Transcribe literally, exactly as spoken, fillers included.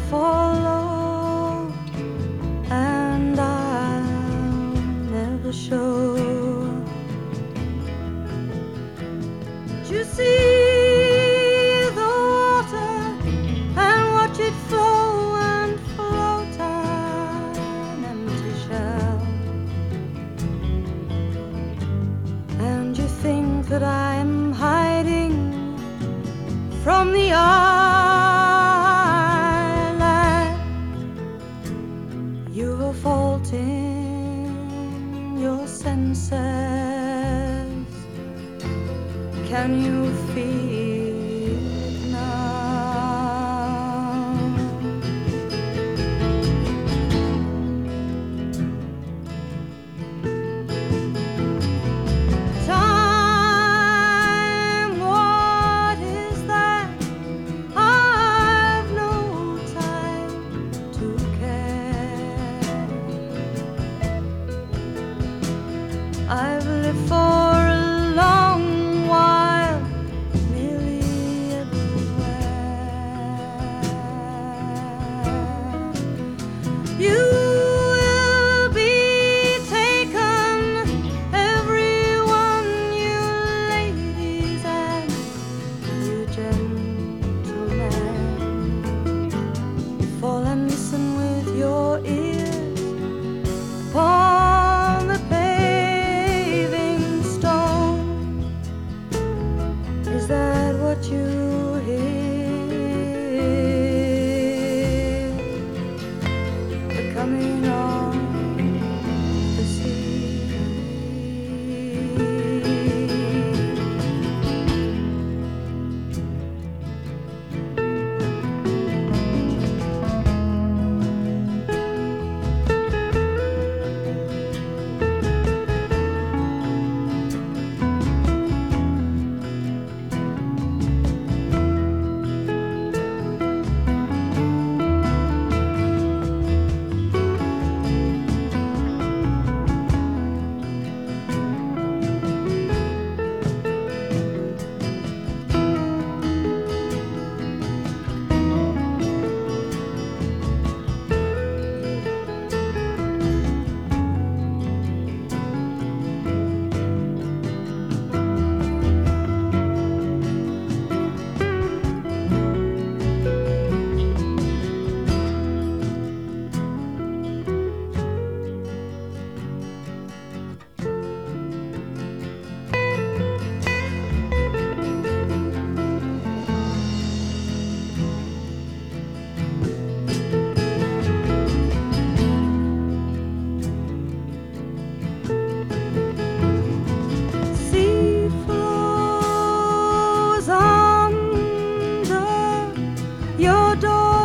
follow, and I'll never show. You see the water and watch it flow and float an empty shell, and you think that I'm hiding from the island. You've a fault in your senses. Can you feel it now? Time, what is that? I've no time to care. I've lived for a long while, nearly everywhere. You will be taken, everyone, you ladies and you gentlemen. Fall and listen with your ears upon the paving stone. Is that what you hear? The coming of the sea. Sea flows under your door.